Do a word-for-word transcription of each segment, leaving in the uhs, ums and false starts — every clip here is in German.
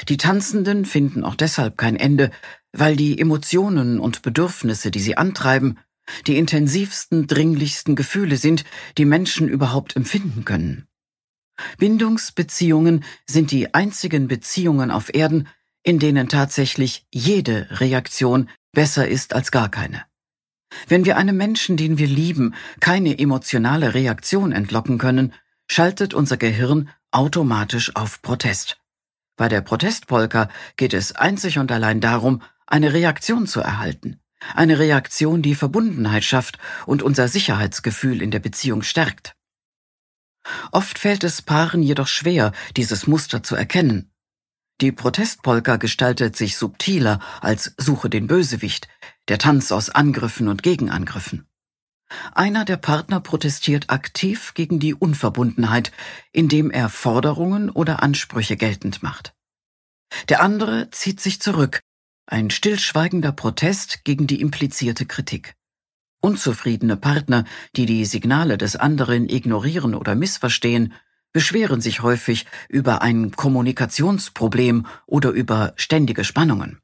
Die Tanzenden finden auch deshalb kein Ende, weil die Emotionen und Bedürfnisse, die sie antreiben, die intensivsten, dringlichsten Gefühle sind, die Menschen überhaupt empfinden können. Bindungsbeziehungen sind die einzigen Beziehungen auf Erden, in denen tatsächlich jede Reaktion besser ist als gar keine. Wenn wir einem Menschen, den wir lieben, keine emotionale Reaktion entlocken können, schaltet unser Gehirn automatisch auf Protest. Bei der Protestpolka geht es einzig und allein darum, eine Reaktion zu erhalten. Eine Reaktion, die Verbundenheit schafft und unser Sicherheitsgefühl in der Beziehung stärkt. Oft fällt es Paaren jedoch schwer, dieses Muster zu erkennen. Die Protestpolka gestaltet sich subtiler als Suche den Bösewicht, der Tanz aus Angriffen und Gegenangriffen. Einer der Partner protestiert aktiv gegen die Unverbundenheit, indem er Forderungen oder Ansprüche geltend macht. Der andere zieht sich zurück, ein stillschweigender Protest gegen die implizierte Kritik. Unzufriedene Partner, die die Signale des anderen ignorieren oder missverstehen, beschweren sich häufig über ein Kommunikationsproblem oder über ständige Spannungen.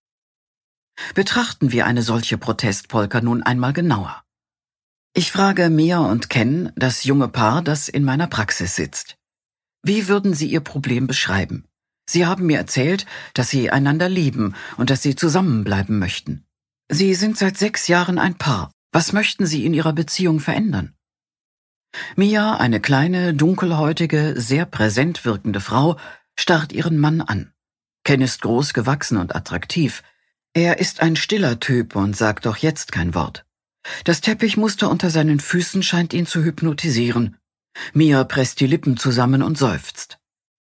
Betrachten wir eine solche Protestpolka nun einmal genauer. Ich frage Mia und Ken, das junge Paar, das in meiner Praxis sitzt. Wie würden Sie Ihr Problem beschreiben? Sie haben mir erzählt, dass Sie einander lieben und dass Sie zusammenbleiben möchten. Sie sind seit sechs Jahren ein Paar. Was möchten Sie in Ihrer Beziehung verändern? Mia, eine kleine, dunkelhäutige, sehr präsent wirkende Frau, starrt ihren Mann an. Ken ist groß gewachsen und attraktiv. Er ist ein stiller Typ und sagt auch jetzt kein Wort. Das Teppichmuster unter seinen Füßen scheint ihn zu hypnotisieren. Mia presst die Lippen zusammen und seufzt.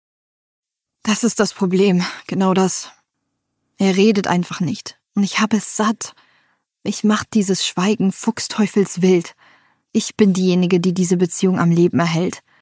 Das ist das Problem, genau das. Er redet einfach nicht. Und ich habe es satt. Ich mach dieses Schweigen fuchsteufelswild. Ich bin diejenige, die diese Beziehung am Leben erhält.